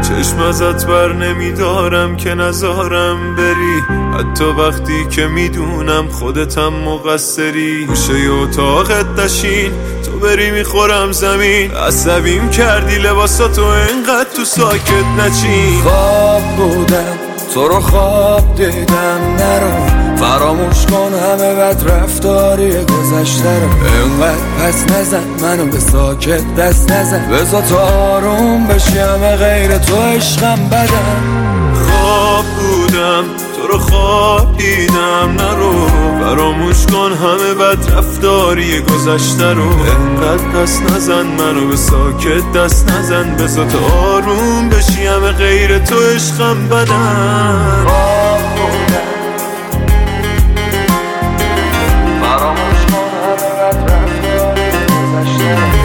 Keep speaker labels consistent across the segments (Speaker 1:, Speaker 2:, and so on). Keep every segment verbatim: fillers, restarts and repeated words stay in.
Speaker 1: چشم ازت بر نمیدارم که نزارم بری، حتی وقتی که میدونم خودتم مقصری. گوشه اتاقت نشین تو بری میخورم زمین، عصبیم کردی لباساتو انقدر تو ساکت نچین.
Speaker 2: خواب بودم تو رو خواب دیدم، نرو فراموش کن همه بد رفتاری گذشته رو. انقدر پس نزن منو به ساکت دست نزن، بذار تو آروم بشی همه غیر تو عشقم بدم.
Speaker 1: خواب بودم تو رو خواب دیدم، نرو فراموش کن همه بد رفتاری گذشته رو. انقدر پس نزن منو به ساکت دست نزن، بذار تو آروم بشی همه غیر تو عشقم بدم.
Speaker 2: خواب بودم فراموش کن همه بد رفتاری گذشته رو.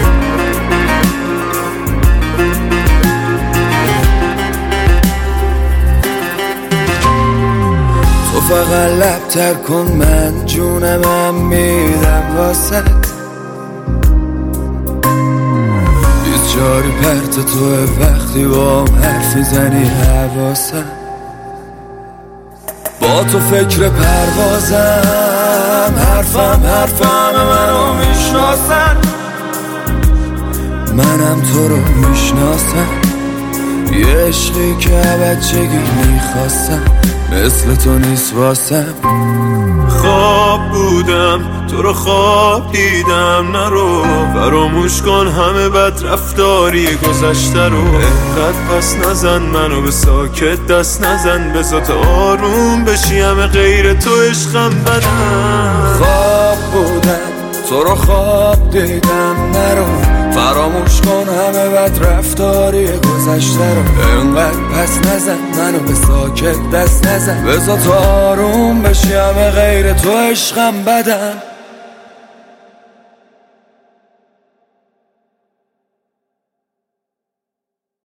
Speaker 2: تو فقط لب تر کن من جونمم میدم واسد، بیچاری پرت توه وقتی با هم حرف میزنی حواسم. با تو فکر پروازم، حرفم حرفم منو میشناسن، منم تو رو میشناسم. یه عشقی که بچگی میخواستم مثل تو نیست واسم.
Speaker 1: خواب بودم تو رو خواب دیدم، نرو فراموش کن همه بد رفتاری گذشته رو. انقدر پس نزن منو به ساکت دست نزن، بذار تو آروم بشی همه غیر تو عشقم بدم.
Speaker 2: خواب بودم تو رو خواب دیدم، نرو فراموش کن همه بد رفتاری گذشته رو. انقدر پس نزن منو به ساکت دست نزن، بذار تو آروم بشی همه غیر تو عشقم بدم.